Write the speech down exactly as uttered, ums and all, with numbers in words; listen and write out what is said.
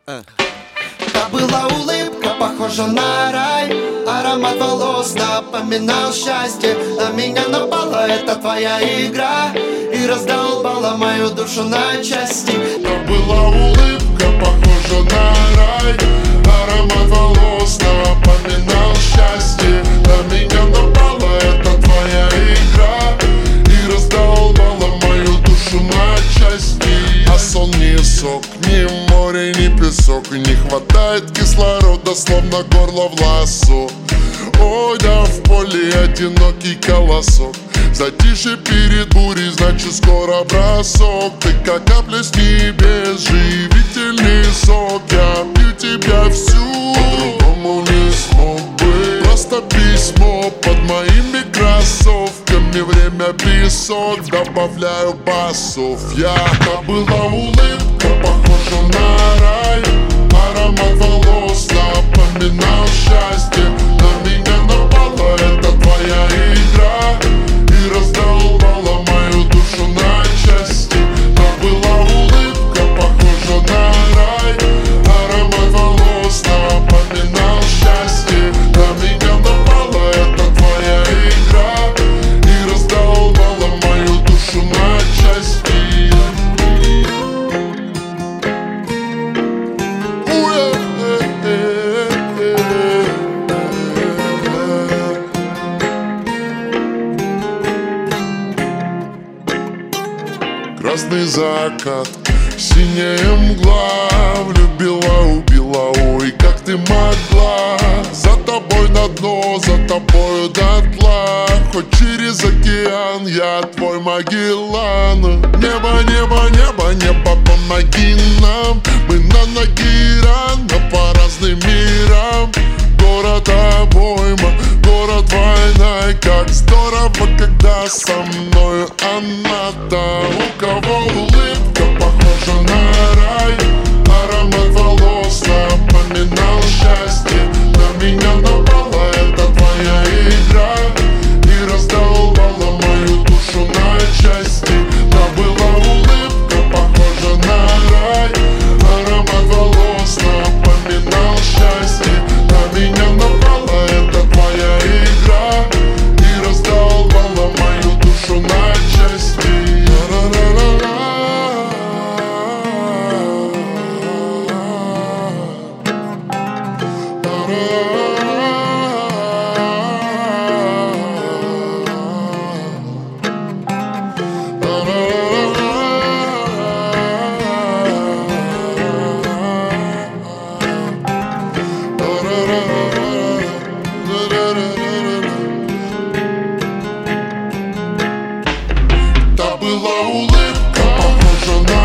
Та была улыбка, похожа на рай, аромат волос напоминал счастье. На меня напала эта твоя игра и раздолбала мою душу на части. Та была улыбка, похожа на рай, аромат волос напоминал счастье. На меня напала эта твоя игра и раздолбала мою душу на части. А сон не сок, ни море, ни песок, и не хватает кислорода, словно горло в лассо. Ой, да в поле одинокий колосок, затишье перед бурей, значит скоро бросок. Ты как капля с небес, живительный сок. Я пью тебя всю, по-другому не смог бы. Просто письмо под моими кроссовками, время песок, добавляю басов я. Та была улыбка, похожа на рай, аромат волос напоминал счастье. На меня напала эта твоя игра и раздолбала мою душу на части. Та была улыбка, похожа на рай, аромат волос напоминал счастье. На меня напала эта твоя игра и раздолбала мою душу на части. Красный закат, синяя мгла, влюбила, убила, ой, как ты могла. За тобой на дно, за тобою дотла, хоть через океан я твой Магеллан. Небо, небо, небо, небо, помоги нам, мы на ноги рано по разным мирам. Город обойма, город война, и как здорово, когда со мною она-то. У кого улыбка похожа на рай, аромат волос напоминал счастье. На меня напала эта твоя игра и раздолбала мою душу на части. Та была улыбка, похожа на рай, аромат волос напоминал счастье. На меня напала эта твоя игра и раздолбала мою душу на части. Та была улыбка, похожа на